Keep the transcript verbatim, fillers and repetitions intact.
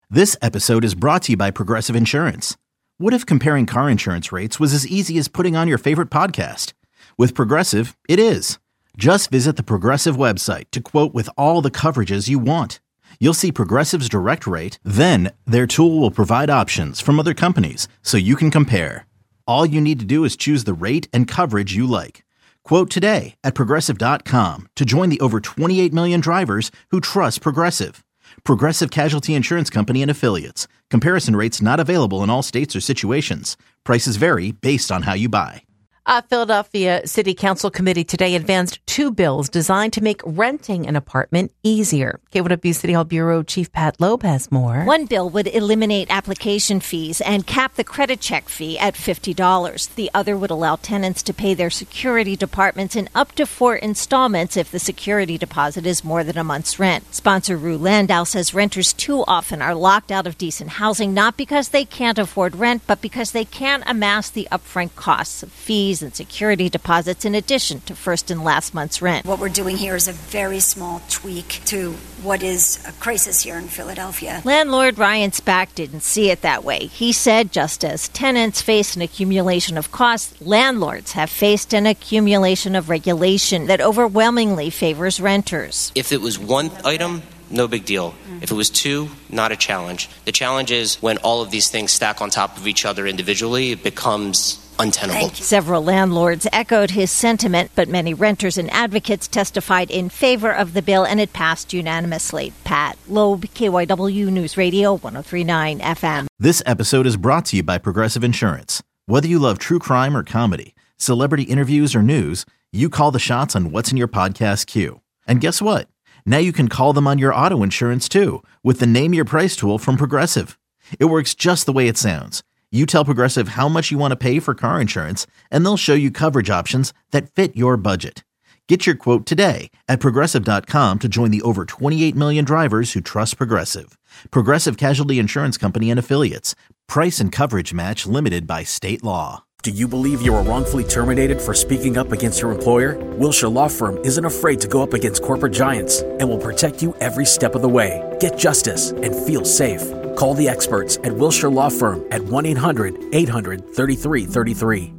This episode is brought to you by Progressive Insurance. What if comparing car insurance rates was as easy as putting on your favorite podcast? With Progressive, it is. Just visit the Progressive website to quote with all the coverages you want. You'll see Progressive's direct rate, then their tool will provide options from other companies so you can compare. All you need to do is choose the rate and coverage you like. Quote today at Progressive dot com to join the over twenty-eight million drivers who trust Progressive. Progressive Casualty Insurance Company and Affiliates. Comparison rates not available in all states or situations. Prices vary based on how you buy. A Philadelphia City Council committee today advanced two bills designed to make renting an apartment easier. K one W City Hall Bureau Chief Pat Loeb has more. One bill would eliminate application fees and cap the credit check fee at fifty dollars. The other would allow tenants to pay their security departments in up to four installments if the security deposit is more than a month's rent. Sponsor Rue Landau says renters too often are locked out of decent housing, not because they can't afford rent, but because they can't amass the upfront costs of fees and security deposits in addition to first and last month's rent. What we're doing here is a very small tweak to what is a crisis here in Philadelphia. Landlord Ryan Spack didn't see it that way. He said just as tenants face an accumulation of costs, landlords have faced an accumulation of regulation that overwhelmingly favors renters. If it was one item, no big deal. If it was two, not a challenge. The challenge is when all of these things stack on top of each other individually, it becomes untenable. Several landlords echoed his sentiment, but many renters and advocates testified in favor of the bill, and it passed unanimously. Pat Loeb, K Y W News Radio, one oh three point nine F M. This episode is brought to you by Progressive Insurance. Whether you love true crime or comedy, celebrity interviews or news, you call the shots on what's in your podcast queue. And guess what? Now you can call them on your auto insurance too with the Name Your Price tool from Progressive. It works just the way it sounds. You tell Progressive how much you want to pay for car insurance, and they'll show you coverage options that fit your budget. Get your quote today at Progressive dot com to join the over twenty-eight million drivers who trust Progressive. Progressive Casualty Insurance Company and Affiliates. Price and coverage match limited by state law. Do you believe you were wrongfully terminated for speaking up against your employer? Wilshire Law Firm isn't afraid to go up against corporate giants and will protect you every step of the way. Get justice and feel safe. Call the experts at Wilshire Law Firm at one eight hundred eight hundred thirty-three thirty-three.